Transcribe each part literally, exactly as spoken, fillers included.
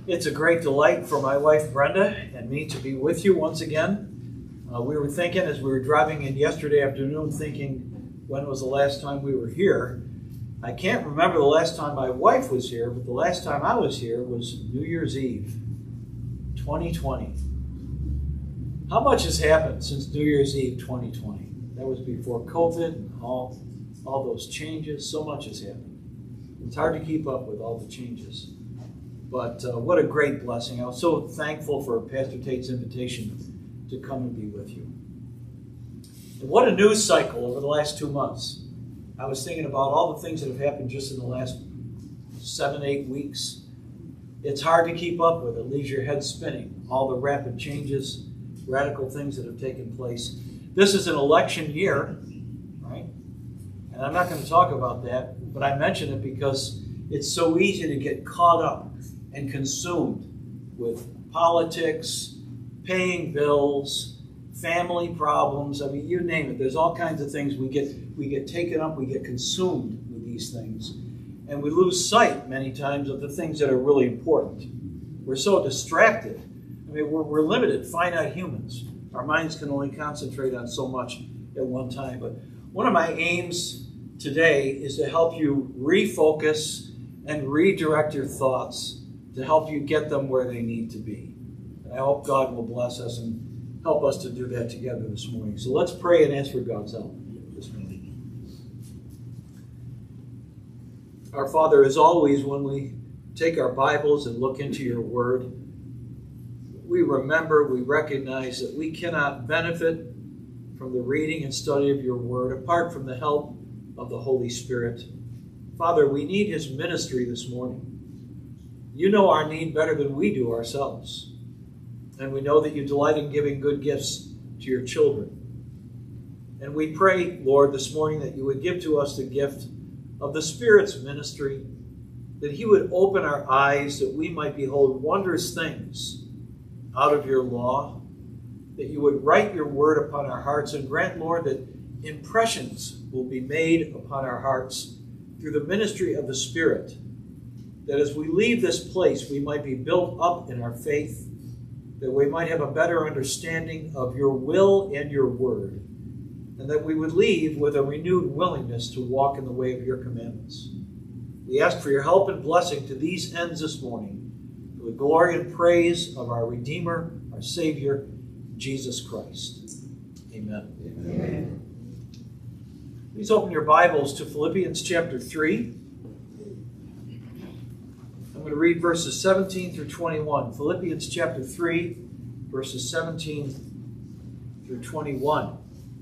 It's a great delight for my wife Brenda and me to be with you once again. Uh, we were thinking as we were driving in yesterday afternoon, thinking when was the last time we were here. I can't remember the last time my wife was here, but the last time I was here was New Year's Eve, twenty twenty. How much has happened since New Year's Eve twenty twenty? That was before COVID and all, all those changes. So much has happened. It's hard to keep up with all the changes. But uh, what a great blessing. I was so thankful for Pastor Tate's invitation to come and be with you. And what a news cycle over the last two months. I was thinking about all the things that have happened just in the last seven, eight weeks. It's hard to keep up with. It leaves your head spinning. All the rapid changes, radical things that have taken place. This is an election year, right? And I'm not going to talk about that, but I mention it because it's so easy to get caught up and consumed with politics, paying bills, family problems. I mean, you name it. There's all kinds of things we get we get taken up, we get consumed with these things. And we lose sight many times of the things that are really important. We're so distracted. I mean, we're, we're limited, finite humans. Our minds can only concentrate on so much at one time. But one of my aims today is to help you refocus and redirect your thoughts to help you get them where they need to be. And I hope God will bless us and help us to do that together this morning. So let's pray and ask for God's help this morning. Our Father, as always, when we take our Bibles and look into your word, we remember, we recognize that we cannot benefit from the reading and study of your word apart from the help of the Holy Spirit. Father, we need his ministry this morning. You know our need better than we do ourselves. And we know that you delight in giving good gifts to your children. And we pray, Lord, this morning that you would give to us the gift of the Spirit's ministry, that he would open our eyes that we might behold wondrous things out of your law, that you would write your word upon our hearts, and grant, Lord, that impressions will be made upon our hearts through the ministry of the Spirit, that as we leave this place, we might be built up in our faith, that we might have a better understanding of your will and your word, and that we would leave with a renewed willingness to walk in the way of your commandments. We ask for your help and blessing to these ends this morning, for the glory and praise of our Redeemer, our Savior, Jesus Christ. Amen. Amen. Please open your Bibles to Philippians chapter three. I'm going to read verses seventeen through twenty-one. Philippians chapter three, verses seventeen through twenty-one.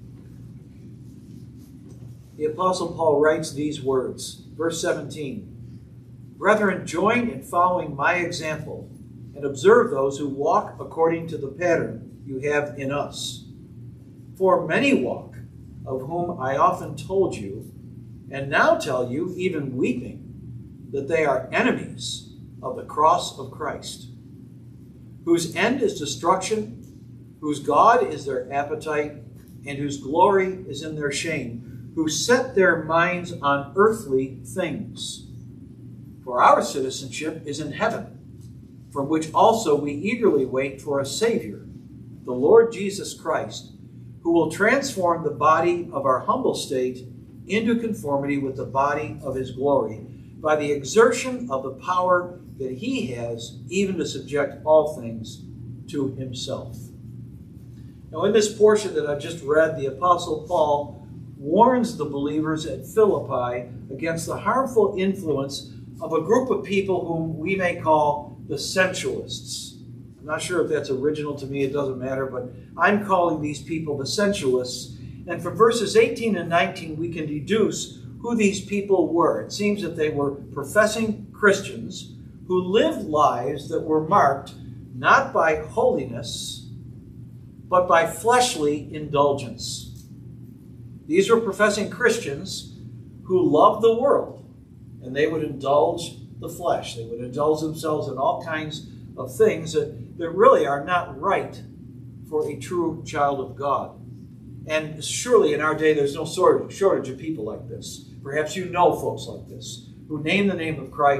The Apostle Paul writes these words. Verse seventeen. Brethren, join in following my example and observe those who walk according to the pattern you have in us. For many walk, of whom I often told you, and now tell you, even weeping, that they are enemies of the cross of Christ, whose end is destruction, whose God is their appetite, and whose glory is in their shame, who set their minds on earthly things. For our citizenship is in heaven, from which also we eagerly wait for a Savior, the Lord Jesus Christ, who will transform the body of our humble state into conformity with the body of his glory, by the exertion of the power that he has, even to subject all things to himself. Now, in this portion that I've just read, the Apostle Paul warns the believers at Philippi against the harmful influence of a group of people whom we may call the sensualists. I'm not sure if that's original to me, it doesn't matter, but I'm calling these people the sensualists. And from verses eighteen and nineteen, we can deduce who these people were. It seems that they were professing Christians who lived lives that were marked not by holiness, but by fleshly indulgence. These were professing Christians who loved the world, and they would indulge the flesh. They would indulge themselves in all kinds of things that, that really are not right for a true child of God. And surely in our day there's no shortage of people like this. Perhaps you know folks like this, who name the name of Christ,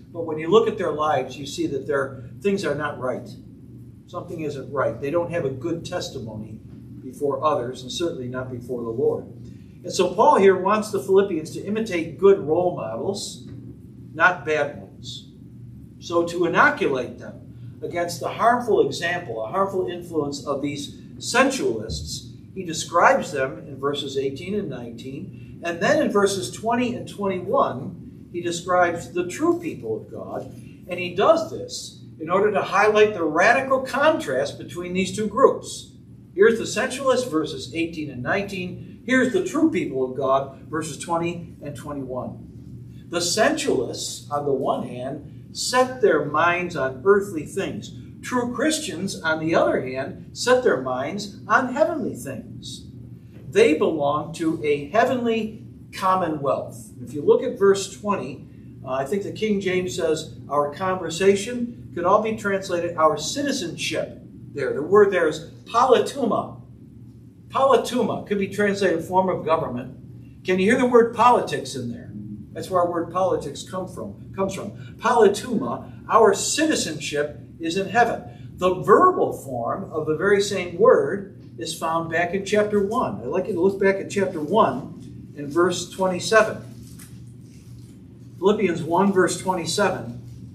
but when you look at their lives, you see that their things are not right. Something isn't right. They don't have a good testimony before others, and certainly not before the Lord. And so Paul here wants the Philippians to imitate good role models, not bad ones. So to inoculate them against the harmful example, a harmful influence of these sensualists, he describes them in verses eighteen and nineteen. And then in verses twenty and twenty-one, he describes the true people of God. And he does this in order to highlight the radical contrast between these two groups. Here's the sensualists, verses eighteen and nineteen. Here's the true people of God, verses twenty and twenty-one. The sensualists, on the one hand, set their minds on earthly things. True Christians, on the other hand, set their minds on heavenly things. They belong to a heavenly commonwealth. If you look at verse twenty, uh, I think the King James says our conversation could all be translated our citizenship. There, the word there is politeuma. Politeuma could be translated form of government. Can you hear the word politics in there? That's where our word politics come from, comes from. Politeuma, our citizenship is in heaven. The verbal form of the very same word is found back in chapter one. I'd like you to look back at chapter one and verse twenty-seven. Philippians one, verse twenty-seven.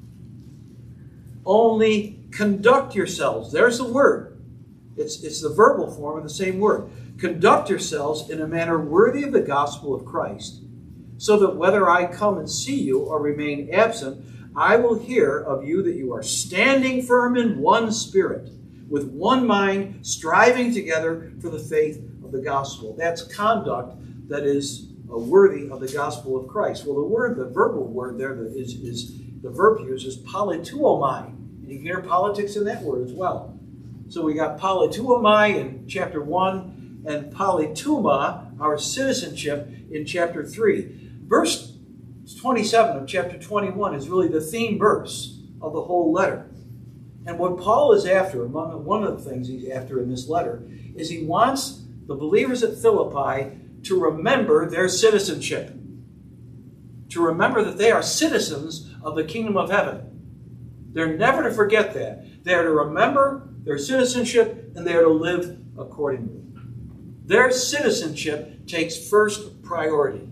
Only conduct yourselves. There's the word. It's, it's the verbal form of the same word. Conduct yourselves in a manner worthy of the gospel of Christ, so that whether I come and see you or remain absent, I will hear of you that you are standing firm in one spirit, with one mind, striving together for the faith of the gospel. That's conduct that is uh, worthy of the gospel of Christ. Well, the word, the verbal word there that is, is the verb used is polituomai. And you can hear politics in that word as well. So we got polituomai in chapter one and polituma, our citizenship, in chapter three. Verse twenty-seven of chapter twenty-one is really the theme verse of the whole letter. And what Paul is after, among one of the things he's after in this letter, is he wants the believers at Philippi to remember their citizenship. To remember that they are citizens of the kingdom of heaven. They're never to forget that. They are to remember their citizenship, and they are to live accordingly. Their citizenship takes first priority.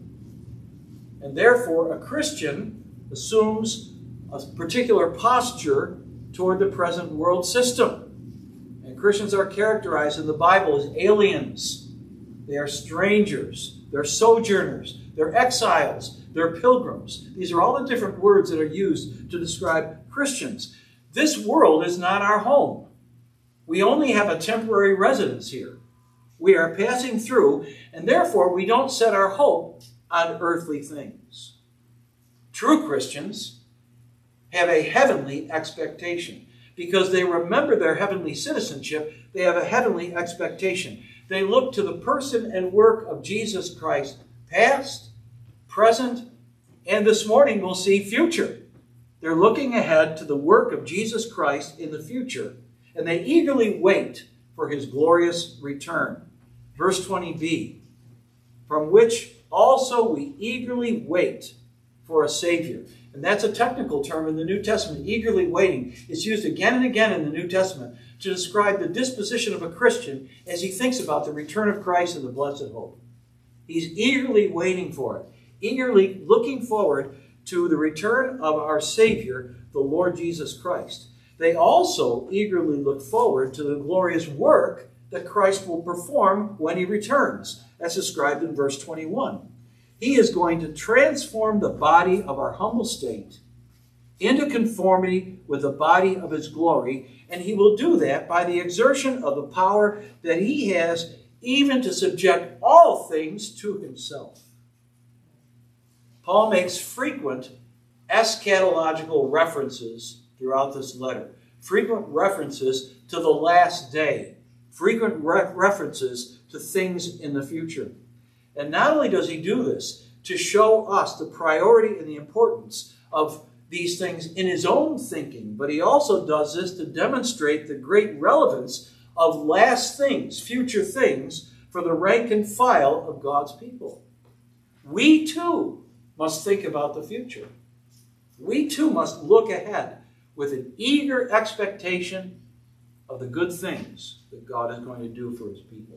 And therefore, a Christian assumes a particular posture toward the present world system. And Christians are characterized in the Bible as aliens. They are strangers. They're sojourners. They're exiles. They're pilgrims. These are all the different words that are used to describe Christians. This world is not our home. We only have a temporary residence here. We are passing through, and therefore we don't set our hope on earthly things. True Christians have a heavenly expectation. Because they remember their heavenly citizenship, they have a heavenly expectation. They look to the person and work of Jesus Christ, past, present, and this morning we'll see future. They're looking ahead to the work of Jesus Christ in the future, and they eagerly wait for his glorious return. Verse twenty b, from which also we eagerly wait for a Savior. And that's a technical term in the New Testament. Eagerly waiting is used again and again in the New Testament to describe the disposition of a Christian as he thinks about the return of Christ and the blessed hope. He's eagerly waiting for it, eagerly looking forward to the return of our Savior, the Lord Jesus Christ. They also eagerly look forward to the glorious work that Christ will perform when he returns, as described in verse twenty-one. He is going to transform the body of our humble state into conformity with the body of his glory, and he will do that by the exertion of the power that he has even to subject all things to himself. Paul makes frequent eschatological references throughout this letter, frequent references to the last day, frequent re- references to things in the future. And not only does he do this to show us the priority and the importance of these things in his own thinking, but he also does this to demonstrate the great relevance of last things, future things, for the rank and file of God's people. We too must think about the future. we too must look ahead with an eager expectation of the good things that God is going to do for his people.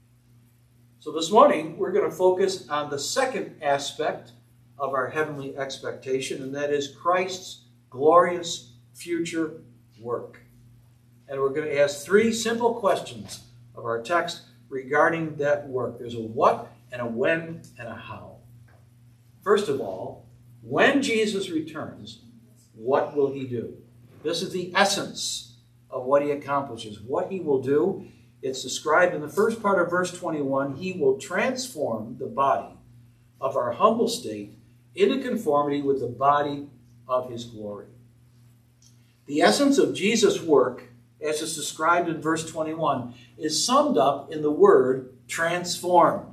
So this morning, we're going to focus on the second aspect of our heavenly expectation, and that is Christ's glorious future work. And we're going to ask three simple questions of our text regarding that work. There's a what, and a when, and a how. First of all, when Jesus returns, what will he do? This is the essence of what he accomplishes. What he will do, it's described in the first part of verse twenty-one. He will transform the body of our humble state into conformity with the body of his glory. The essence of Jesus' work, as is described in verse twenty-one, is summed up in the word transformed.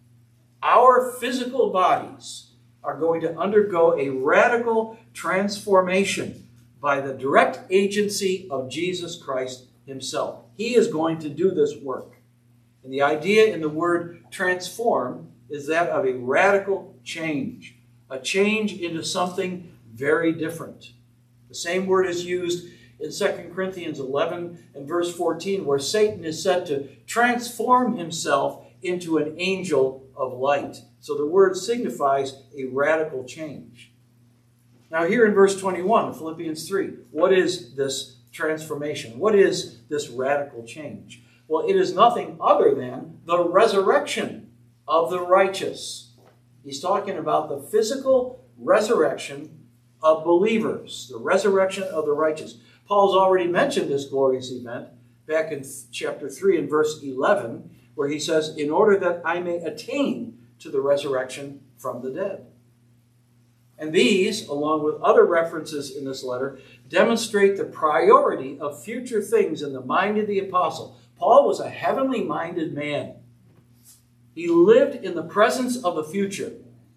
Our physical bodies are going to undergo a radical transformation by the direct agency of Jesus Christ himself. He is going to do this work. And the idea in the word transform is that of a radical change, a change into something very different. The same word is used in Second Corinthians eleven and verse fourteen, where Satan is said to transform himself into an angel of light. So the word signifies a radical change. Now here in verse twenty-one of Philippians three, what is this transformation? What is this radical change? Well, it is nothing other than the resurrection of the righteous. He's talking about the physical resurrection of believers, the resurrection of the righteous. Paul's already mentioned this glorious event back in chapter three and verse eleven, where he says, in order that I may attain to the resurrection from the dead. And these, along with other references in this letter, demonstrate the priority of future things in the mind of the apostle. Paul was a heavenly minded man. He lived in the presence of the future.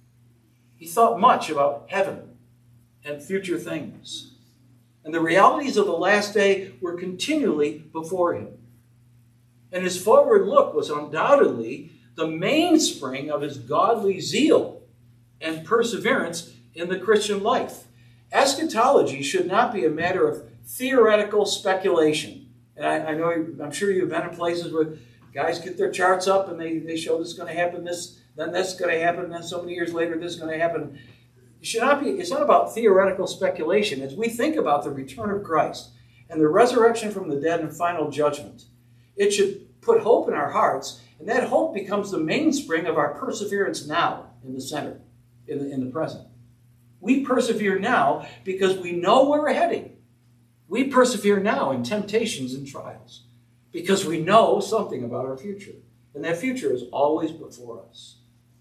He thought much about heaven and future things. And the realities of the last day were continually before him. And his forward look was undoubtedly the mainspring of his godly zeal and perseverance in the Christian life. Eschatology should not be a matter of theoretical speculation. And I, I know, I'm sure you've been in places where guys get their charts up and they, they show this is going to happen, this, then that's going to happen, then so many years later this is going to happen. It should not be, it's not about theoretical speculation. As we think about the return of Christ and the resurrection from the dead and final judgment, it should put hope in our hearts, and that hope becomes the mainspring of our perseverance now in the center, in the, in the present. We persevere now because we know where we're heading. We persevere now in temptations and trials because we know something about our future. And that future is always before us.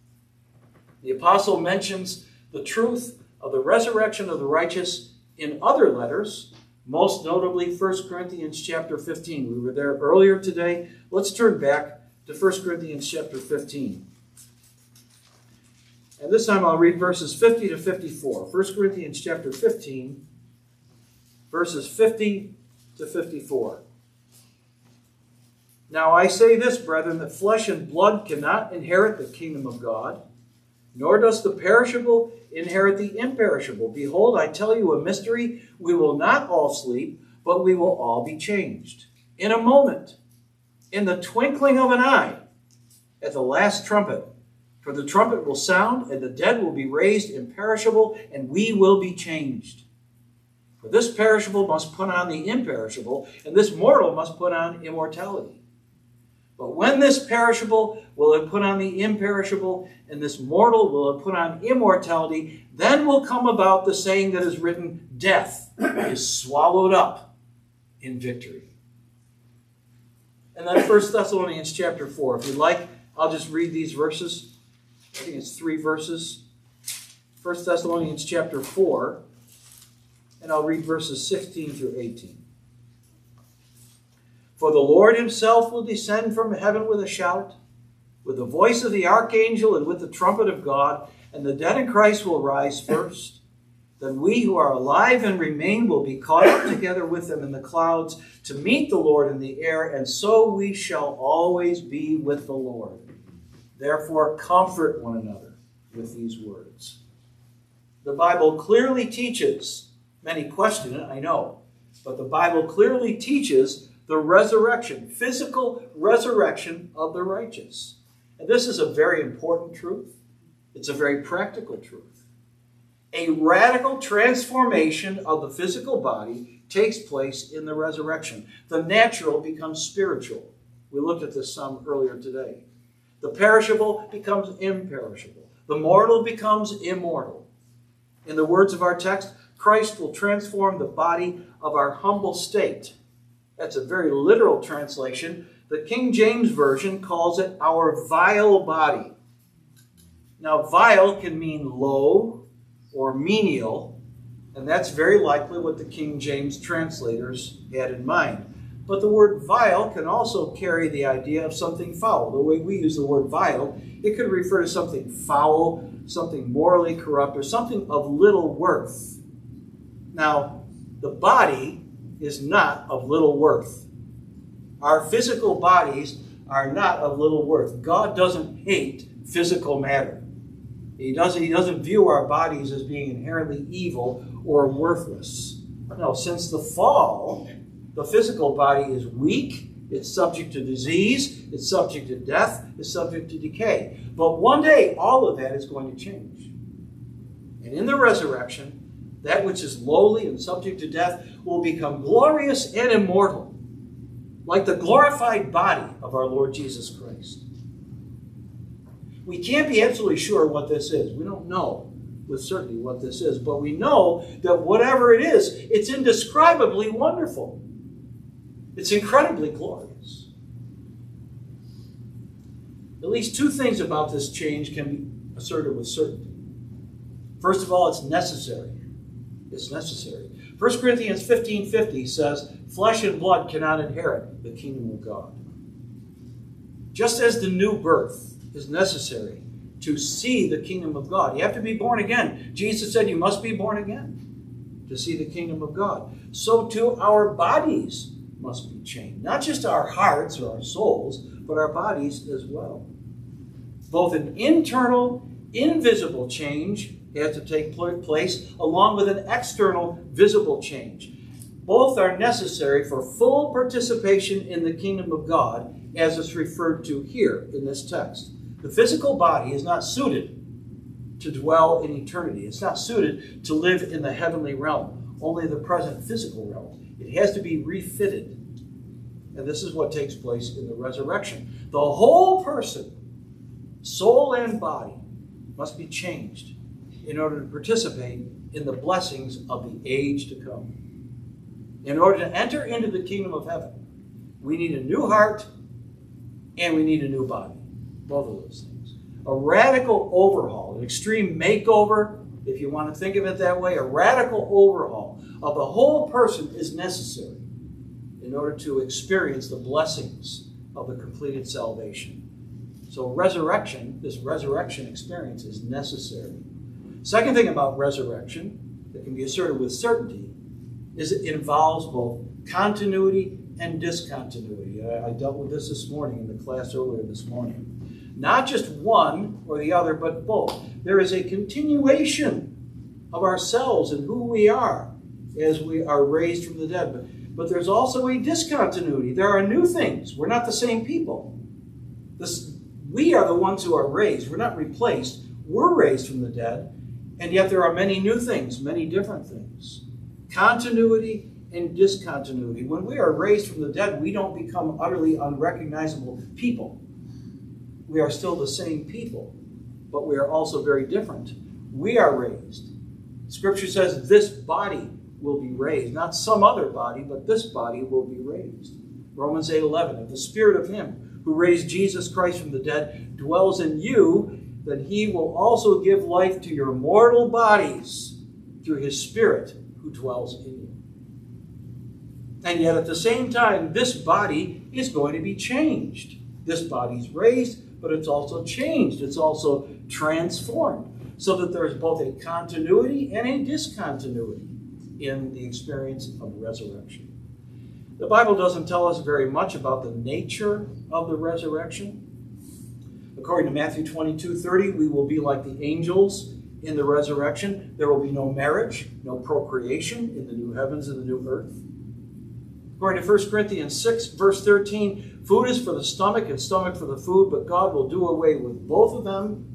The apostle mentions the truth of the resurrection of the righteous in other letters, most notably First Corinthians chapter fifteen. We were there earlier today. Let's turn back to First Corinthians chapter fifteen. And this time I'll read verses fifty to fifty-four. First Corinthians chapter fifteen, verses fifty to fifty-four. Now I say this, brethren, that flesh and blood cannot inherit the kingdom of God, nor does the perishable inherit the imperishable. Behold, I tell you a mystery. We will not all sleep, but we will all be changed. In a moment, in the twinkling of an eye, at the last trumpet. For the trumpet will sound, and the dead will be raised imperishable, and we will be changed. For this perishable must put on the imperishable, and this mortal must put on immortality. But when this perishable will have put on the imperishable, and this mortal will have put on immortality, then will come about the saying that is written, death is swallowed up in victory. And then First Thessalonians chapter four. If you'd like, I'll just read these verses. I think it's three verses. First Thessalonians chapter four, and I'll read verses sixteen through eighteen. For the Lord himself will descend from heaven with a shout, with the voice of the archangel and with the trumpet of God, and the dead in Christ will rise first. Then we who are alive and remain will be caught up together with them in the clouds to meet the Lord in the air, and so we shall always be with the Lord. Therefore, comfort one another with these words. The Bible clearly teaches, many question it, I know, but the Bible clearly teaches the resurrection, physical resurrection of the righteous. And this is a very important truth. It's a very practical truth. A radical transformation of the physical body takes place in the resurrection. The natural becomes spiritual. We looked at this some earlier today. The perishable becomes imperishable. The mortal becomes immortal. In the words of our text, Christ will transform the body of our humble state. That's a very literal translation. The King James Version calls it our vile body. Now, vile can mean low or menial, and that's very likely what the King James translators had in mind. But the word vile can also carry the idea of something foul. The way we use the word vile, it could refer to something foul, something morally corrupt, or something of little worth. Now, the body is not of little worth. Our physical bodies are not of little worth. God doesn't hate physical matter. He doesn't, he doesn't view our bodies as being inherently evil or worthless. No, since the fall, the physical body is weak, it's subject to disease, it's subject to death, it's subject to decay. But one day, all of that is going to change. And in the resurrection, that which is lowly and subject to death will become glorious and immortal, like the glorified body of our Lord Jesus Christ. We can't be absolutely sure what this is. We don't know with certainty what this is, but we know that whatever it is, it's indescribably wonderful. It's incredibly glorious. At least two things about this change can be asserted with certainty. First of all, it's necessary. It's necessary. First Corinthians fifteen fifty says, flesh and blood cannot inherit the kingdom of God. Just as the new birth is necessary to see the kingdom of God. You have to be born again. Jesus said you must be born again to see the kingdom of God. So too our bodies must be changed. Not just our hearts or our souls, but our bodies as well. Both an internal, invisible change has to take place along with an external, visible change. Both are necessary for full participation in the kingdom of God, as is referred to here in this text. The physical body is not suited to dwell in eternity. It's not suited to live in the heavenly realm, only the present physical realm. It has to be refitted. And this is what takes place in the resurrection. The whole person, soul and body, must be changed in order to participate in the blessings of the age to come. In order to enter into the kingdom of heaven, we need a new heart and we need a new body. Both of those things. A radical overhaul, an extreme makeover, if you want to think of it that way, a radical overhaul of the whole person is necessary in order to experience the blessings of the completed salvation. So resurrection, this resurrection experience is necessary. Second thing about resurrection that can be asserted with certainty is it involves both continuity and discontinuity. I, I dealt with this this morning in the class earlier this morning. Not just one or the other, but both. There is a continuation of ourselves and who we are as we are raised from the dead. But, but there's also a discontinuity. There are new things. We're not the same people. This, we are the ones who are raised. We're not replaced. We're raised from the dead. And yet there are many new things, many different things. Continuity and discontinuity. When we are raised from the dead, we don't become utterly unrecognizable people. We are still the same people, but we are also very different. We are raised. Scripture says this body will be raised. Not some other body, but this body will be raised. Romans eight eleven, if the Spirit of Him who raised Jesus Christ from the dead dwells in you, then He will also give life to your mortal bodies through His Spirit who dwells in you. And yet at the same time, this body is going to be changed. This body's raised, but it's also changed. It's also transformed so that there's both a continuity and a discontinuity in the experience of resurrection. The Bible doesn't tell us very much about the nature of the resurrection. According to Matthew twenty-two thirty, we will be like the angels in the resurrection. There will be no marriage, no procreation in the new heavens and the new earth. According to First Corinthians six, verse thirteen, food is for the stomach and stomach for the food, but God will do away with both of them.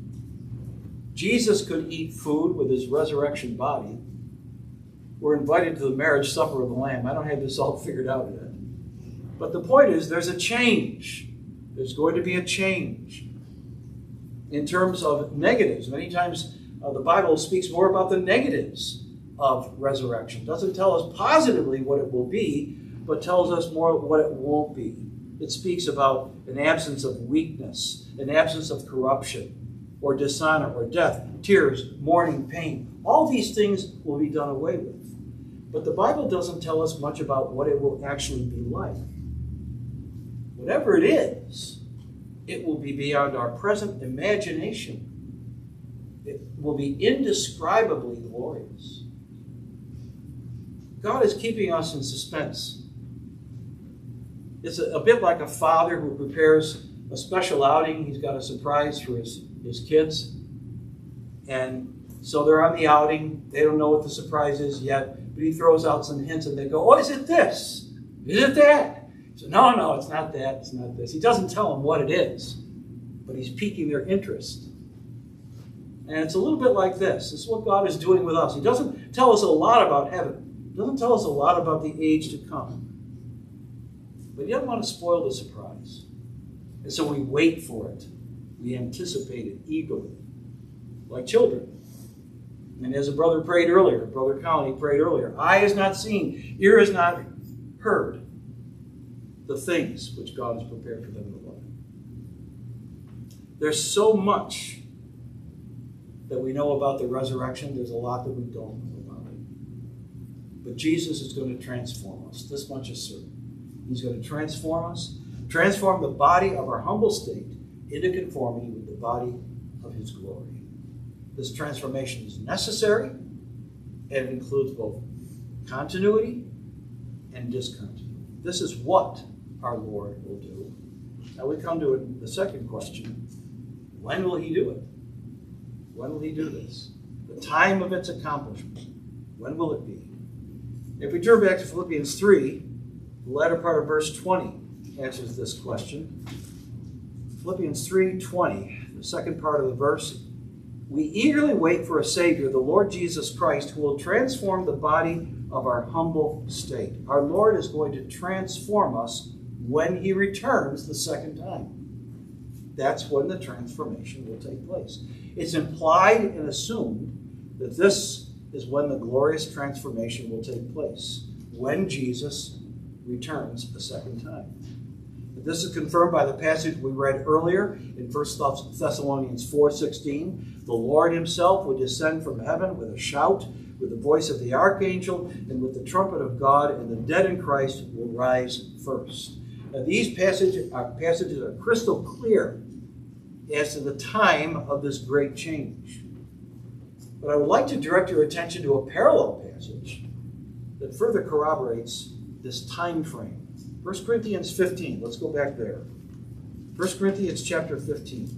Jesus could eat food with his resurrection body. We're invited to the marriage supper of the Lamb. I don't have this all figured out yet. But the point is, there's a change. There's going to be a change in terms of negatives. Many times uh, the Bible speaks more about the negatives of resurrection. It doesn't tell us positively what it will be, but tells us more what it won't be. It speaks about an absence of weakness, an absence of corruption, or dishonor, or death, tears, mourning, pain. All these things will be done away with. But the Bible doesn't tell us much about what it will actually be like. Whatever it is, it will be beyond our present imagination. It will be indescribably glorious. God is keeping us in suspense. It's a, a bit like a father who prepares a special outing. He's got a surprise for his, his kids. And so they're on the outing. They don't know what the surprise is yet, but he throws out some hints and they go, oh, is it this? Is it that? So no, no, it's not that. It's not this. He doesn't tell them what it is, but he's piquing their interest. And it's a little bit like this. This is what God is doing with us. He doesn't tell us a lot about heaven. He doesn't tell us a lot about the age to come. But he doesn't want to spoil the surprise. And so we wait for it. We anticipate it eagerly, like children. And as a brother prayed earlier, Brother Colony prayed earlier, eye has not seen, ear has not heard the things which God has prepared for them to love. There's so much that we know about the resurrection. There's a lot that we don't know about it. But Jesus is going to transform us. This much is certain. He's going to transform us, transform the body of our humble state into conformity with the body of his glory. This transformation is necessary, and it includes both continuity and discontinuity. This is what our Lord will do. Now we come to the second question. When will he do it? When will he do this? The time of its accomplishment. When will it be? If we turn back to Philippians three, the latter part of verse twenty answers this question. Philippians three twenty, the second part of the verse. We eagerly wait for a Savior, the Lord Jesus Christ, who will transform the body of our humble state. Our Lord is going to transform us when he returns the second time. That's when the transformation will take place. It's implied and assumed that this is when the glorious transformation will take place, when Jesus returns a second time. This is confirmed by the passage we read earlier in First Thessalonians four sixteen. The Lord himself would descend from heaven with a shout, with the voice of the archangel, and with the trumpet of God, and the dead in Christ will rise first. Now, these passages are, passages are crystal clear as to the time of this great change. But I would like to direct your attention to a parallel passage that further corroborates this time frame. First Corinthians fifteen. Let's go back there. First Corinthians chapter fifteen.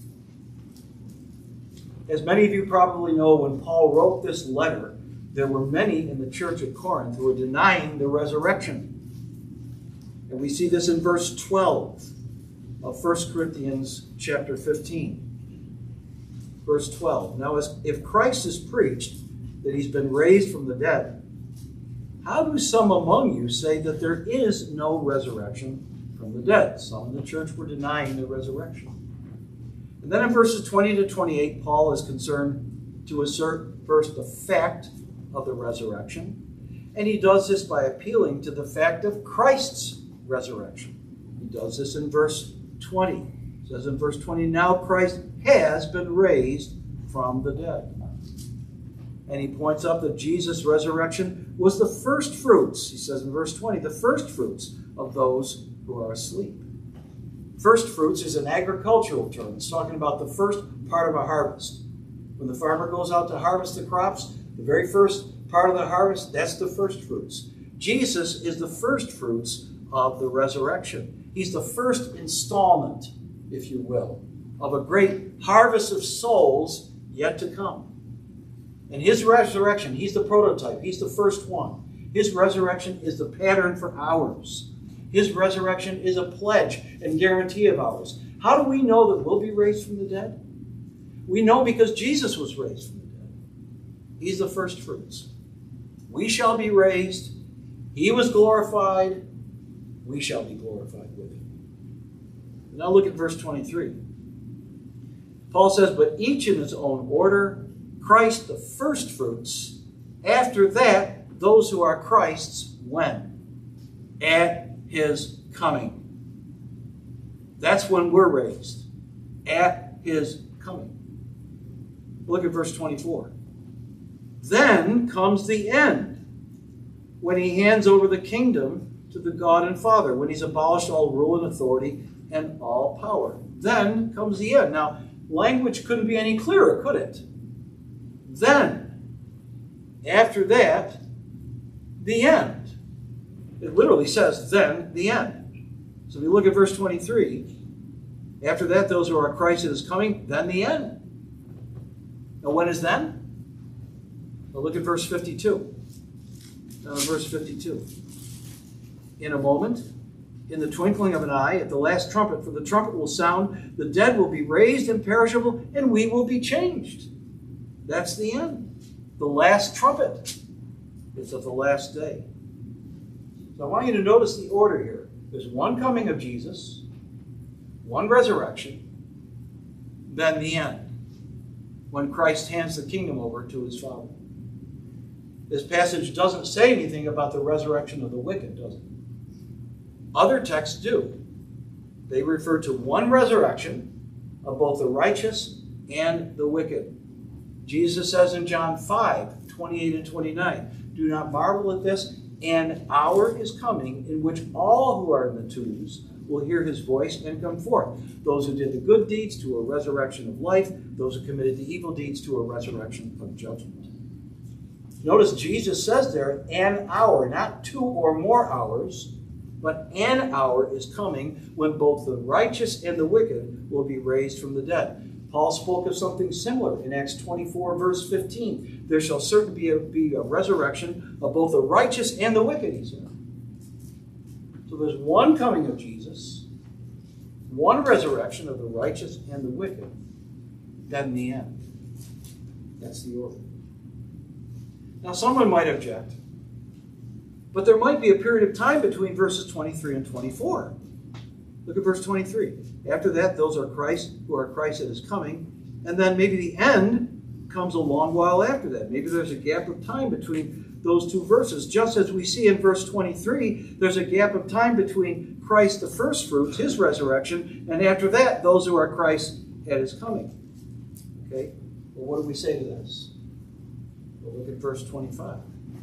As many of you probably know, when Paul wrote this letter, there were many in the church at Corinth who were denying the resurrection. And we see this in verse twelve of First Corinthians chapter fifteen. Verse twelve. Now, as if Christ is preached that he's been raised from the dead, how do some among you say that there is no resurrection from the dead? Some in the church were denying the resurrection. And then in verses twenty to twenty-eight, Paul is concerned to assert first the fact of the resurrection. And he does this by appealing to the fact of Christ's resurrection. He does this in verse twenty. It says in verse twenty, now Christ has been raised from the dead. And he points out that Jesus' resurrection was the first fruits, he says in verse twenty, the first fruits of those who are asleep. First fruits is an agricultural term. It's talking about the first part of a harvest. When the farmer goes out to harvest the crops, the very first part of the harvest, that's the first fruits. Jesus is the first fruits of the resurrection. He's the first installment, if you will, of a great harvest of souls yet to come. And his resurrection, he's the prototype. He's the first one. His resurrection is the pattern for ours. His resurrection is a pledge and guarantee of ours. How do we know that we'll be raised from the dead? We know because Jesus was raised from the dead. He's the first fruits. We shall be raised. He was glorified. We shall be glorified with him. Now look at verse twenty-three. Paul says, but each in his own order, Christ the first fruits. After that, those who are Christ's when? At his coming. That's when we're raised. At his coming. Look at verse twenty-four. Then comes the end, when he hands over the kingdom to the God and Father, when he's abolished all rule and authority and all power. Then comes the end. Now, language couldn't be any clearer, could it? Then, after that, the end. It literally says, then the end. So if you look at verse twenty-three, after that, those who are Christ is coming, then the end. Now, when is then? Well, look at verse fifty-two. Now, verse fifty-two. In a moment, in the twinkling of an eye, at the last trumpet, for the trumpet will sound, the dead will be raised imperishable, and we will be changed. That's the end. The last trumpet. It's of the last day. So I want you to notice the order here. There's one coming of Jesus, one resurrection, then the end, when Christ hands the kingdom over to his Father. This passage doesn't say anything about the resurrection of the wicked, does it? Other texts do. They refer to one resurrection of both the righteous and the wicked. Jesus says in John five, twenty-eight and twenty-nine, do not marvel at this, an hour is coming in which all who are in the tombs will hear his voice and come forth. Those who did the good deeds to a resurrection of life, those who committed the evil deeds to a resurrection of judgment. Notice Jesus says there, an hour, not two or more hours, but an hour is coming when both the righteous and the wicked will be raised from the dead. Paul spoke of something similar in Acts twenty-four, verse fifteen. There shall certainly be a, be a resurrection of both the righteous and the wicked, he said. So there's one coming of Jesus, one resurrection of the righteous and the wicked, then the end. That's the order. Now someone might object, but there might be a period of time between verses twenty-three and twenty-four. Look at verse twenty-three. After that, those are Christ, who are Christ that is coming. And then maybe the end comes a long while after that. Maybe there's a gap of time between those two verses. Just as we see in verse twenty-three, there's a gap of time between Christ, the first fruits, his resurrection, and after that, those who are Christ at his coming. Okay? Well, what do we say to this? Well, look at verse twenty-five.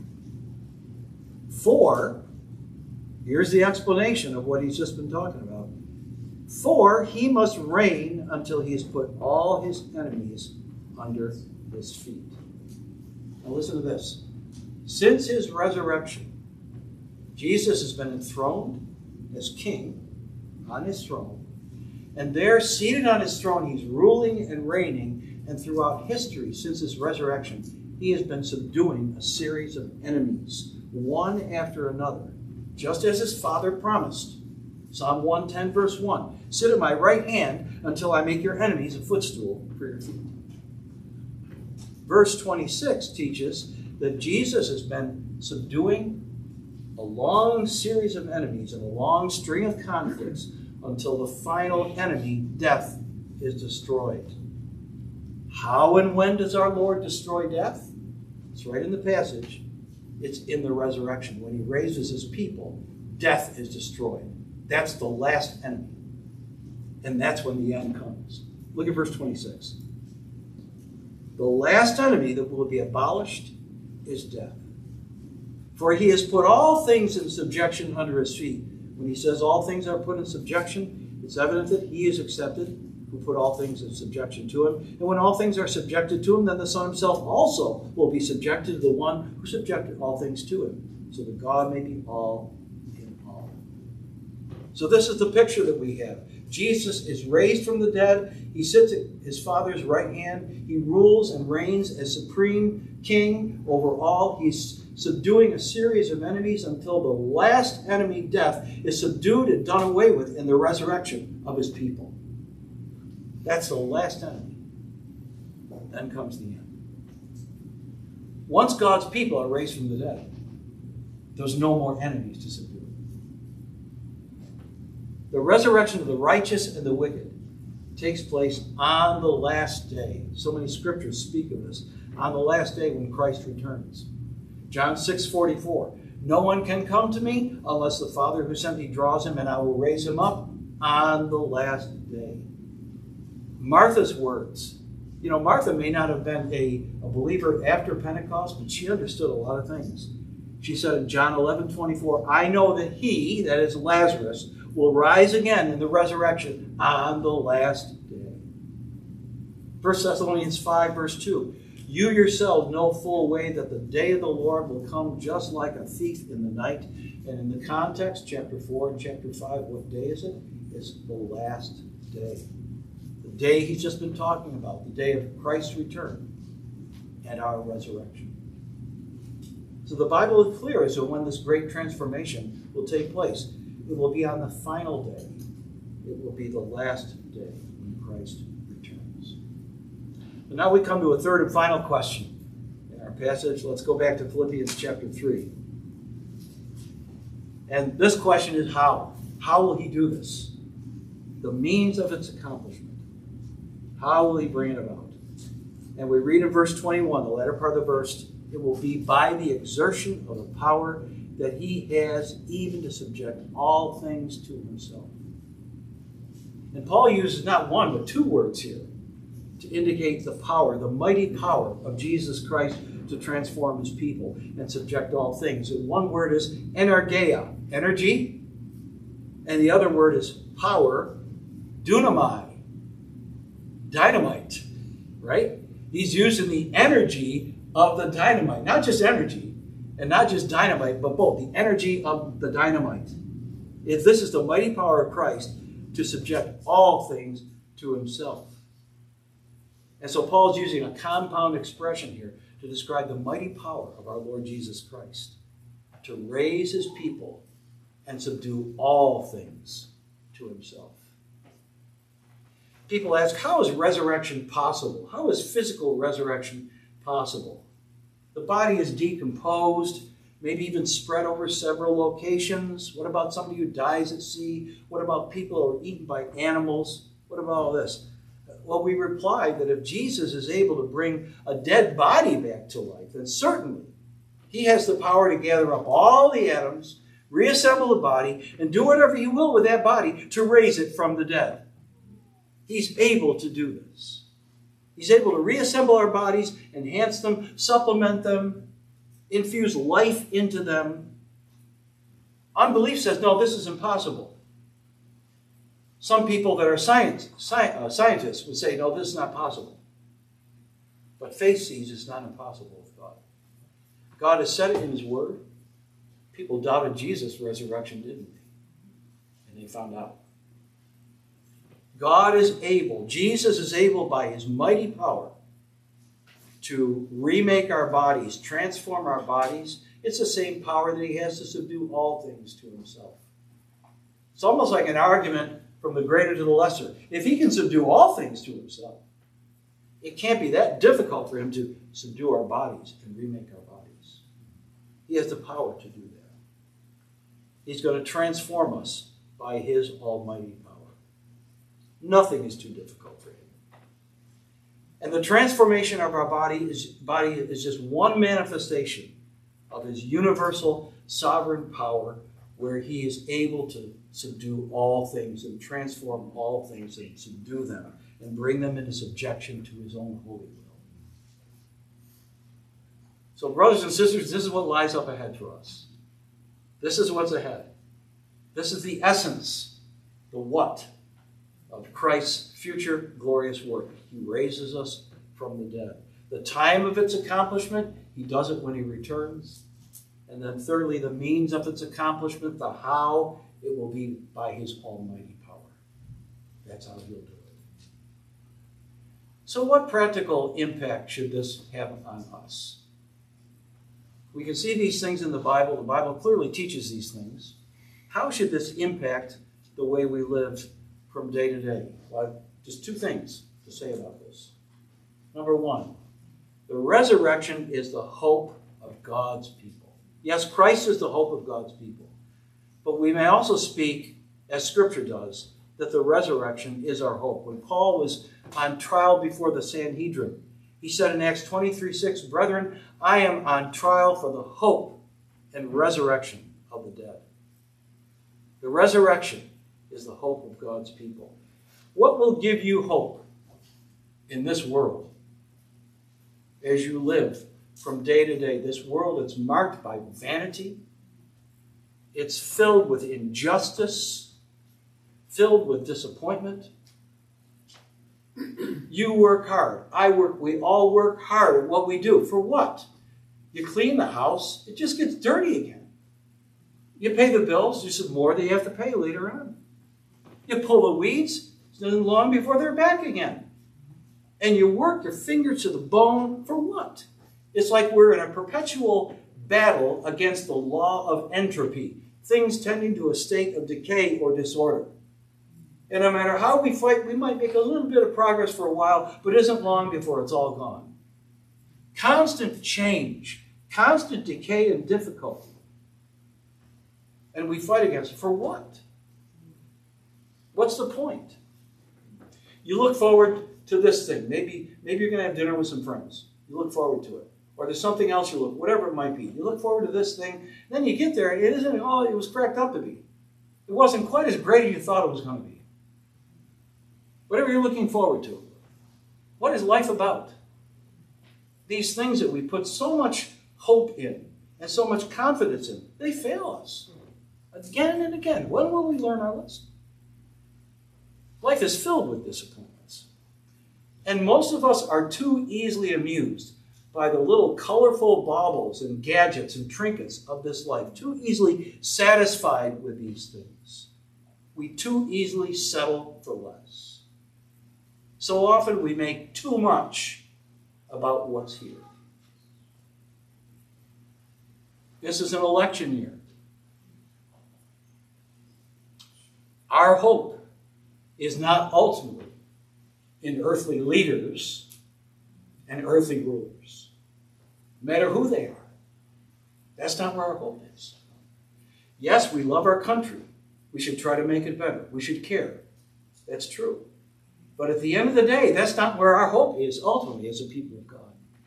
For, here's the explanation of what he's just been talking about. For he must reign until he has put all his enemies under his feet. Now listen to this. Since his resurrection, Jesus has been enthroned as king on his throne. And there, seated on his throne, he's ruling and reigning. And throughout history, since his resurrection, he has been subduing a series of enemies, one after another, just as his Father promised. Psalm one ten, verse one. Sit at my right hand until I make your enemies a footstool for your feet. Verse twenty-six teaches that Jesus has been subduing a long series of enemies and a long string of conflicts until the final enemy, death, is destroyed. How and when does our Lord destroy death? It's right in the passage. It's in the resurrection. When he raises his people, death is destroyed. That's the last enemy. And that's when the end comes. Look at verse twenty-six. The last enemy that will be abolished is death. For he has put all things in subjection under his feet. When he says all things are put in subjection, it's evident that he is accepted, who put all things in subjection to him. And when all things are subjected to him, then the Son himself also will be subjected to the one who subjected all things to him, so that God may be all in all. So this is the picture that we have. Jesus is raised from the dead. He sits at his Father's right hand. He rules and reigns as supreme king over all. He's subduing a series of enemies until the last enemy, death, is subdued and done away with in the resurrection of his people. That's the last enemy. Then comes the end. Once God's people are raised from the dead, there's no more enemies to subdue. The resurrection of the righteous and the wicked takes place on the last day. So many scriptures speak of this. On the last day when Christ returns. John six forty-four. No one can come to me unless the Father who sent me draws him, and I will raise him up on the last day. Martha's words. You know, Martha may not have been a, a believer after Pentecost, but she understood a lot of things. She said in John eleven twenty-four, I know that he, that is Lazarus, will rise again in the resurrection on the last day. First Thessalonians five, verse two. You yourselves know full well that the day of the Lord will come just like a thief in the night. And in the context, chapter four and chapter five, what day is it? It's the last day. The day he's just been talking about, the day of Christ's return and our resurrection. So the Bible is clear as to when this great transformation will take place. It will be on the final day. It will be the last day when Christ returns. But now we come to a third and final question in our passage. Let's go back to Philippians chapter three. And this question is how? How will he do this? The means of its accomplishment. How will he bring it about? And we read in verse twenty-one, the latter part of the verse, it will be by the exertion of the power that he has even to subject all things to himself. And Paul uses not one but two words here to indicate the power, the mighty power of Jesus Christ to transform his people and subject all things. And one word is energeia, energy, and the other word is power, dunamai, dynamite, right? He's using the energy of the dynamite, not just energy, and not just dynamite, but both, the energy of the dynamite. If this is the mighty power of Christ to subject all things to himself. And so Paul's using a compound expression here to describe the mighty power of our Lord Jesus Christ to raise his people and subdue all things to himself. People ask, how is resurrection possible? How is physical resurrection possible? The body is decomposed, maybe even spread over several locations. What about somebody who dies at sea? What about people who are eaten by animals? What about all this? Well, we replied that if Jesus is able to bring a dead body back to life, then certainly he has the power to gather up all the atoms, reassemble the body, and do whatever he will with that body to raise it from the dead. He's able to do this. He's able to reassemble our bodies, enhance them, supplement them, infuse life into them. Unbelief says, no, this is impossible. Some people that are science, sci uh, scientists would say, no, this is not possible. But faith sees it's not impossible with God. God has said it in his word. People doubted Jesus' resurrection, didn't they? And they found out. God is able, Jesus is able by his mighty power to remake our bodies, transform our bodies. It's the same power that he has to subdue all things to himself. It's almost like an argument from the greater to the lesser. If he can subdue all things to himself, it can't be that difficult for him to subdue our bodies and remake our bodies. He has the power to do that. He's going to transform us by his almighty power. Nothing is too difficult for him. And the transformation of our body is, body is just one manifestation of his universal sovereign power, where he is able to subdue all things and transform all things and subdue them and bring them into subjection to his own holy will. So brothers and sisters, this is what lies up ahead for us. This is what's ahead. This is the essence, the what, of Christ's future glorious work. He raises us from the dead. The time of its accomplishment, he does it when he returns. And then thirdly, the means of its accomplishment, the how, it will be by his almighty power. That's how he'll do it. So what practical impact should this have on us? We can see these things in the Bible. The Bible clearly teaches these things. How should this impact the way we live from day to day? Well, just two things to say about this. Number one, the resurrection is the hope of God's people. Yes, Christ is the hope of God's people. But we may also speak, as Scripture does, that the resurrection is our hope. When Paul was on trial before the Sanhedrin, he said in Acts twenty-three six, "Brethren, I am on trial for the hope and resurrection of the dead." The resurrection is the hope of God's people. What will give you hope in this world as you live from day to day? This world is marked by vanity. It's filled with injustice, filled with disappointment. You work hard. I work. We all work hard at what we do. For what? You clean the house, it just gets dirty again. You pay the bills, there's some more that you have to pay later on. You pull the weeds, it's not long before they're back again. And you work your fingers to the bone for what? It's like we're in a perpetual battle against the law of entropy, things tending to a state of decay or disorder. And no matter how we fight, we might make a little bit of progress for a while, but it isn't long before it's all gone. Constant change, constant decay and difficulty. And we fight against it. For what? What's the point? You look forward to this thing. Maybe, maybe you're going to have dinner with some friends. You look forward to it. Or there's something else you look, whatever it might be. You look forward to this thing. Then you get there, and it isn't all it was cracked up to be. It wasn't quite as great as you thought it was going to be. Whatever you're looking forward to. What is life about? These things that we put so much hope in and so much confidence in, they fail us. Again and again. When will we learn our lesson? Life is filled with disappointments. And most of us are too easily amused by the little colorful baubles and gadgets and trinkets of this life. Too easily satisfied with these things. We too easily settle for less. So often we make too much about what's here. This is an election year. Our hope is not ultimately in earthly leaders and earthly rulers, no matter who they are. That's not where our hope is. Yes, we love our country. We should try to make it better. We should care. That's true. But at the end of the day, that's not where our hope is ultimately as a people of God.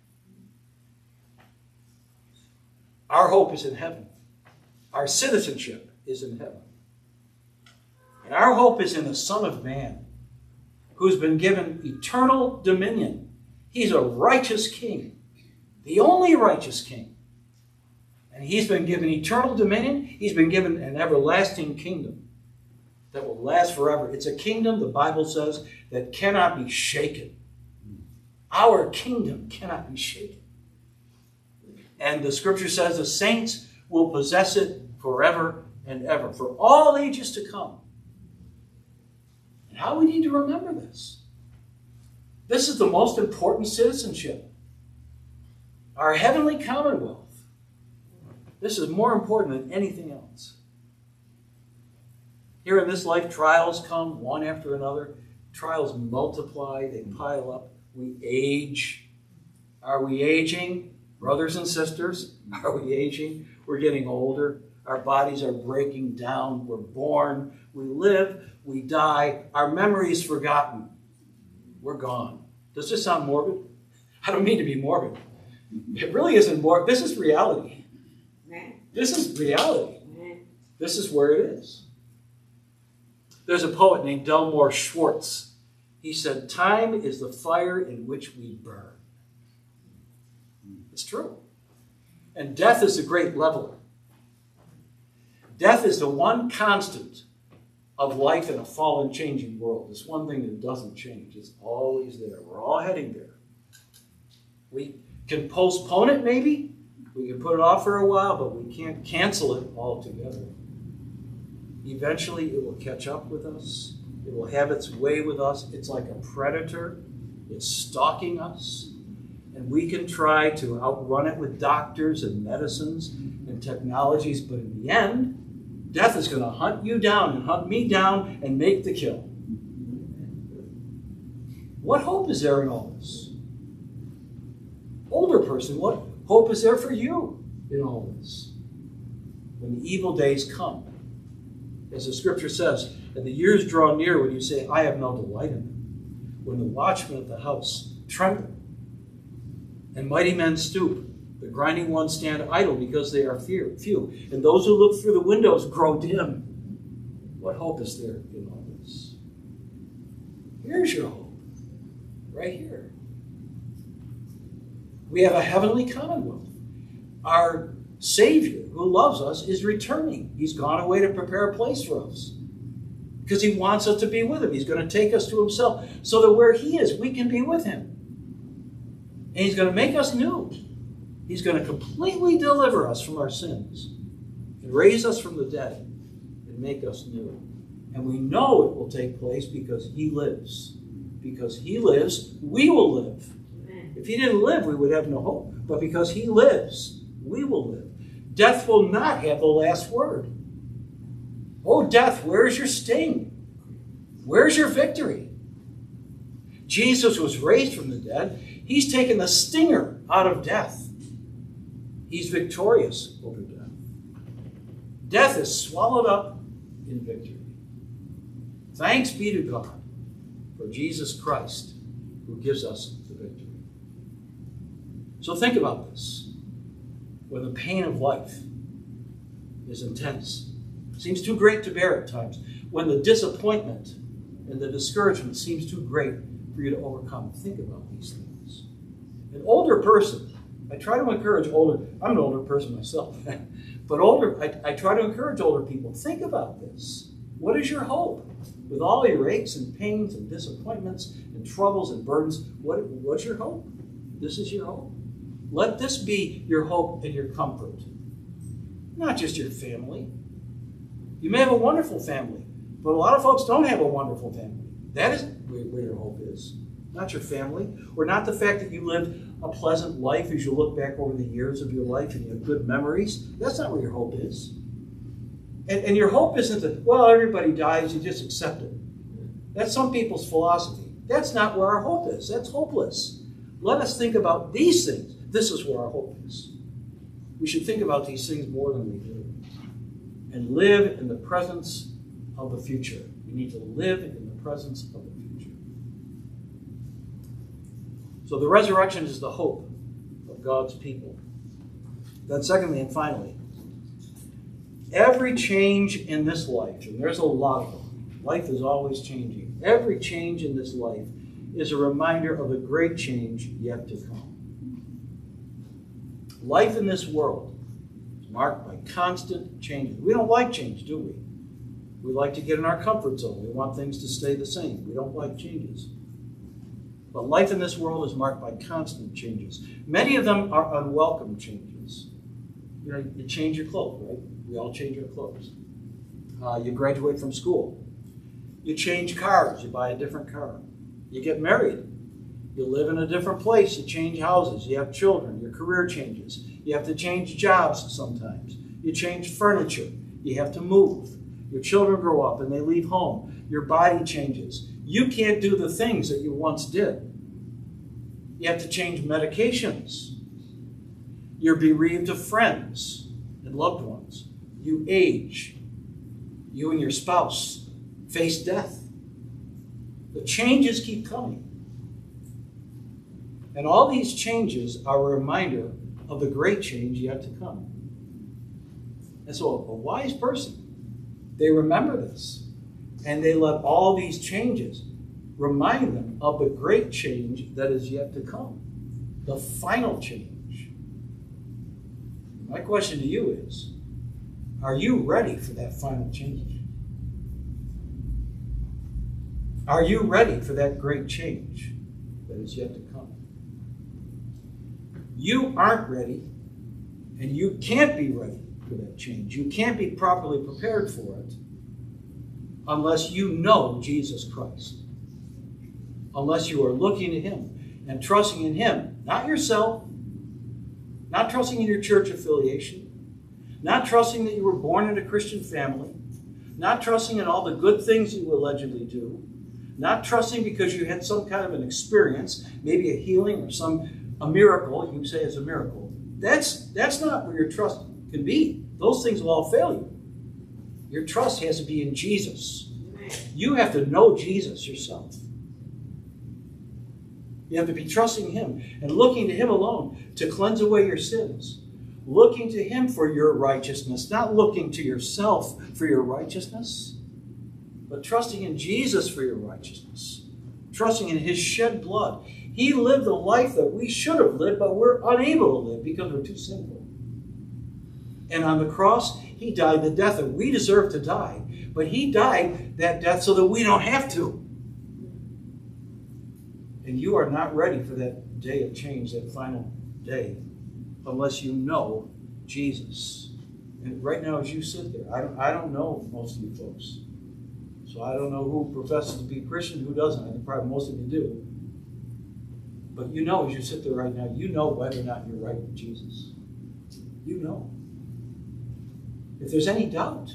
Our hope is in heaven. Our citizenship is in heaven. And our hope is in the Son of Man, who's been given eternal dominion. He's a righteous king, the only righteous king. And he's been given eternal dominion. He's been given an everlasting kingdom that will last forever. It's a kingdom, the Bible says, that cannot be shaken. Our kingdom cannot be shaken. And the Scripture says the saints will possess it forever and ever, for all ages to come. And how we need to remember this. This is the most important citizenship. Our heavenly commonwealth. This is more important than anything else. Here in this life, trials come one after another. Trials multiply, they pile up. We age. Are we aging? Brothers and sisters, are we aging? We're getting older. Our bodies are breaking down. We're born. We live. We die. Our memory is forgotten. We're gone. Does this sound morbid? I don't mean to be morbid. It really isn't morbid. This is reality. This is reality. This is where it is. There's a poet named Delmore Schwartz. He said, "Time is the fire in which we burn." It's true. And death is the great leveler. Death is the one constant of life in a fallen, changing world. It's one thing that doesn't change. It's always there. We're all heading there. We can postpone it maybe. We can put it off for a while, but we can't cancel it altogether. Eventually, it will catch up with us. It will have its way with us. It's like a predator. It's stalking us. And we can try to outrun it with doctors and medicines and technologies, but in the end, death is going to hunt you down and hunt me down and make the kill. What hope is there in all this? Older person, what hope is there for you in all this? When the evil days come, as the scripture says, and the years draw near when you say, I have no delight in them. When the watchmen of the house tremble, and mighty men stoop, the grinding ones stand idle because they are few, and those who look through the windows grow dim. What hope is there in all this? Here's your hope, right here. We have a heavenly commonwealth. Our Savior, who loves us, is returning. He's gone away to prepare a place for us because he wants us to be with him. He's going to take us to himself so that where he is, we can be with him. And he's going to make us new. He's going to completely deliver us from our sins and raise us from the dead and make us new. And we know it will take place because he lives. Because he lives, we will live. If he didn't live, we would have no hope. But because he lives, we will live. Death will not have the last word. Oh, death, where's your sting? Where's your victory? Jesus was raised from the dead. He's taken the stinger out of death. He's victorious over death. Death is swallowed up in victory. Thanks be to God for Jesus Christ who gives us the victory. So think about this. When the pain of life is intense, seems too great to bear at times, when the disappointment and the discouragement seems too great for you to overcome, think about these things. An older person, I try to encourage older, I'm an older person myself, but older, I, I try to encourage older people, think about this. What is your hope? With all your aches and pains and disappointments and troubles and burdens, what, what's your hope? This is your hope. Let this be your hope and your comfort. Not just your family. You may have a wonderful family, but a lot of folks don't have a wonderful family. That isn't where, where your hope is. Not your family, or not the fact that you lived a pleasant life as you look back over the years of your life and you have good memories. That's not where your hope is. And, and your hope isn't that, well, everybody dies, you just accept it. That's some people's philosophy. That's not where our hope is. That's hopeless. Let us think about these things. This is where our hope is. We should think about these things more than we do. And live in the presence of the future. We need to live in the presence of the future. So the resurrection is the hope of God's people. Then secondly and finally, every change in this life, and there's a lot of them, life is always changing. Every change in this life is a reminder of the great change yet to come. Life in this world is marked by constant changes. We don't like change, do we? We like to get in our comfort zone. We want things to stay the same. We don't like changes. But life in this world is marked by constant changes. Many of them are unwelcome changes. You know, you change your clothes, right? We all change our clothes. Uh, you graduate from school. You change cars. You buy a different car. You get married. You live in a different place. You change houses. You have children. Your career changes. You have to change jobs sometimes. You change furniture. You have to move. Your children grow up and they leave home. Your body changes. You can't do the things that you once did. You have to change medications. You're bereaved of friends and loved ones. You age. You and your spouse face death. The changes keep coming. And all these changes are a reminder of the great change yet to come. And so a wise person, they remember this. And they let all these changes remind them of the great change that is yet to come. The final change. My question to you is, are you ready for that final change? Are you ready for that great change that is yet to come? You aren't ready, and you can't be ready for that change. You can't be properly prepared for it unless you know Jesus Christ. Unless you are looking to him and trusting in him, not yourself, not trusting in your church affiliation, not trusting that you were born in a Christian family, not trusting in all the good things you allegedly do, not trusting because you had some kind of an experience, maybe a healing or some a miracle, you say it's a miracle. That's, that's not where your trust can be. Those things will all fail you. Your trust has to be in Jesus. You have to know Jesus yourself. You have to be trusting him and looking to him alone to cleanse away your sins. Looking to him for your righteousness, not looking to yourself for your righteousness, but trusting in Jesus for your righteousness. Trusting in his shed blood. He lived the life that we should have lived, but we're unable to live because we're too sinful. And on the cross, he died the death that we deserve to die. But he died that death so that we don't have to. And you are not ready for that day of change, that final day, unless you know Jesus. And right now, as you sit there, I don't, I don't know most of you folks. So I don't know who professes to be Christian, who doesn't. I think probably most of you do. But you know, as you sit there right now, you know whether or not you're right with Jesus. You know. If there's any doubt,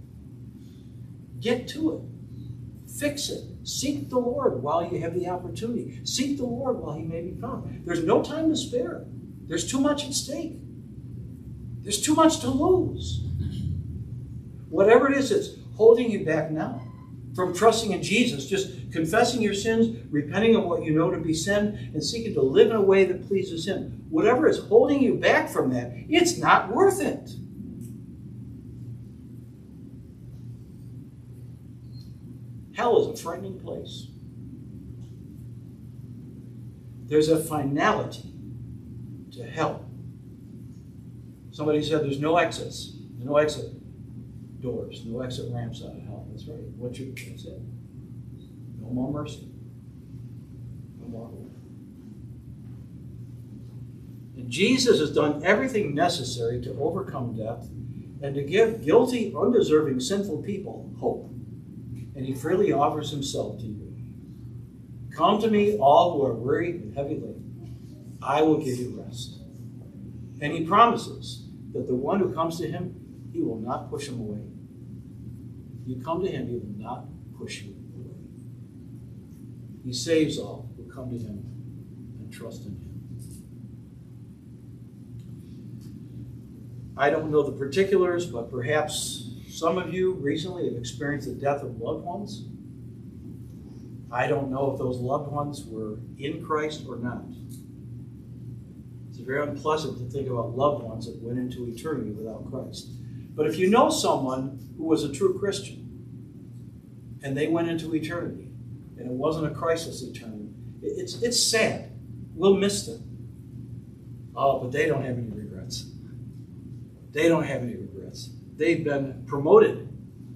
get to it. Fix it. Seek the Lord while you have the opportunity. Seek the Lord while he may be found. There's no time to spare. There's too much at stake. There's too much to lose. Whatever it is that's holding you back now from trusting in Jesus, just confessing your sins, repenting of what you know to be sin, and seeking to live in a way that pleases him. Whatever is holding you back from that, it's not worth it. Hell is a frightening place. There's a finality to hell. Somebody said there's no exits, there's no exit doors, no exit ramps out of hell. That's right. What you said. No more mercy. No more hope. And Jesus has done everything necessary to overcome death and to give guilty, undeserving, sinful people hope. And he freely offers himself to you. Come to me, all who are weary and heavy laden. I will give you rest. And he promises that the one who comes to him, he will not push him away. You come to him, he will not push you away. He saves all who come to him and trust in him. I don't know the particulars, but perhaps some of you recently have experienced the death of loved ones. I don't know if those loved ones were in Christ or not. It's very unpleasant to think about loved ones that went into eternity without Christ. But if you know someone who was a true Christian and they went into eternity and it wasn't a Christless eternity, it's, it's sad. We'll miss them. Oh, but they don't have any regrets. They don't have any regrets. They've been promoted,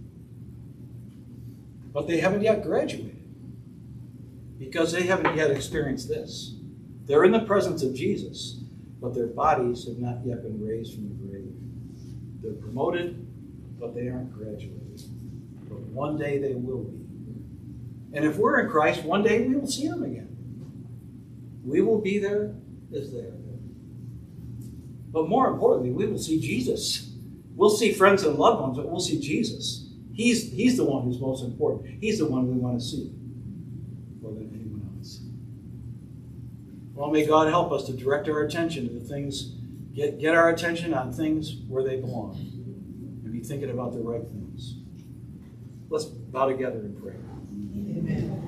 but they haven't yet graduated because they haven't yet experienced this. They're in the presence of Jesus, but their bodies have not yet been raised from the grave. They're promoted, but they aren't graduated. But one day they will be. And if we're in Christ, one day we will see them again. We will be there as they are there. But more importantly, we will see Jesus. We'll see friends and loved ones, but we'll see Jesus. He's, he's the one who's most important. He's the one we want to see more than anyone else. Well, may God help us to direct our attention to the things, get, get our attention on things where they belong, and be thinking about the right things. Let's bow together and pray. Amen.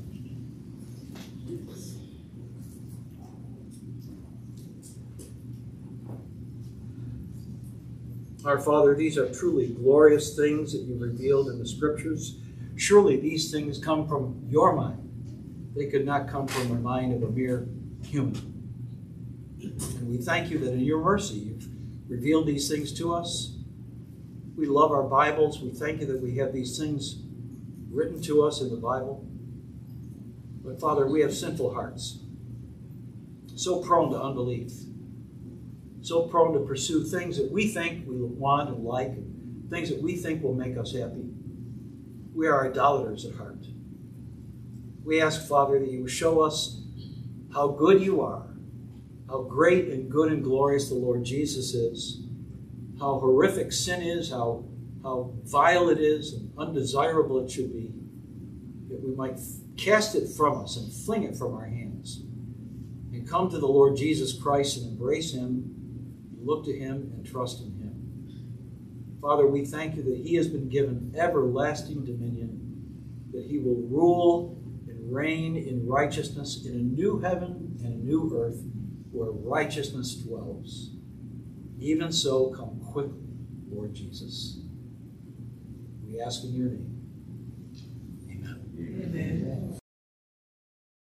Our Father, these are truly glorious things that you revealed in the Scriptures. Surely these things come from your mind. They could not come from the mind of a mere human. And we thank you that in your mercy you've revealed these things to us. We love our Bibles. We thank you that we have these things written to us in the Bible. But Father, we have sinful hearts, so prone to unbelief, so prone to pursue things that we think we want and like, and things that we think will make us happy. we are idolaters at heart. We ask, Father, that you would show us how good you are, how great and good and glorious the Lord Jesus is, how horrific sin is, how, how vile it is and undesirable it should be, that we might cast it from us and fling it from our hands and come to the Lord Jesus Christ and embrace him, and look to him and trust in him. Father, we thank you that he has been given everlasting dominion, that he will rule and reign in righteousness in a new heaven and a new earth where righteousness dwells. Even so, come quickly, Lord Jesus. We ask in your name. Amen. Amen.